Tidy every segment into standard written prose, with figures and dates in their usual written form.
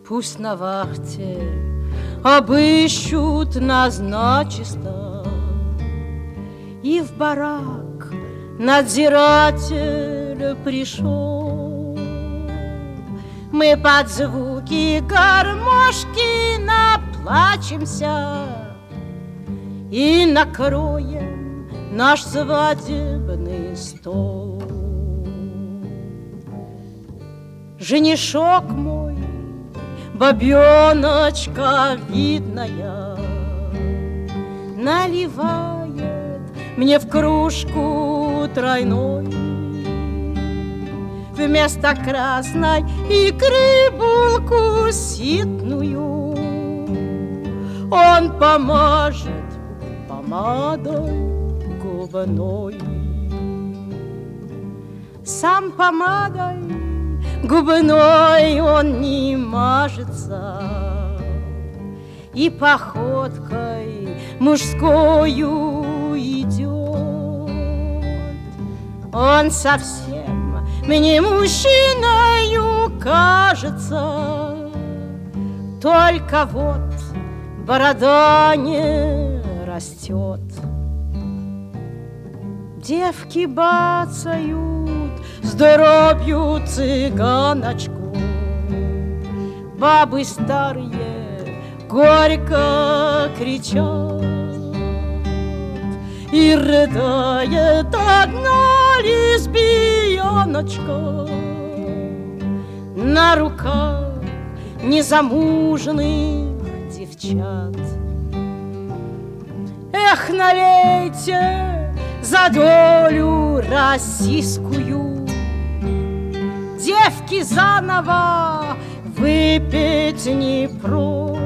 Пусть на вахте обыщут нас начисто, и в барак надзиратель пришел. Мы под звуки гармошки наплачемся и накроем наш свадебный стол. Женишок мой, бабеночка видная, наливает мне в кружку тройной. Вместо красной икры булку ситную он помажет помадой губной. Сам помадой губной он не мажется, и походкой мужскою идет. Он совсем мне мужчиною кажется, только вот борода не растет. Девки бацают здоровью цыганочку, бабы старые горько кричат, и рыдает одна лесбияночка на руках незамужних девчат. Эх, налейте за долю российскую, девки заново выпить не прочь,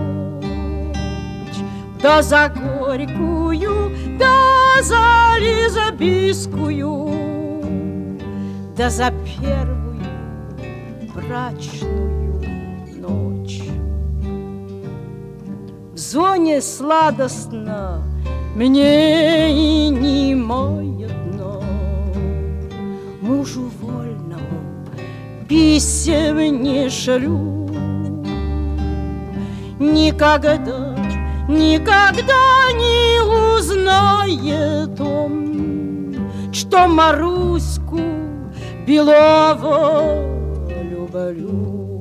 да за горькую, да за лесбийскую, да за первую брачную ночь. В зоне сладостно мне и не маятно, мужу вольному писем не шлю. Никогда, никогда не узнает он, что Маруську Белову люблю.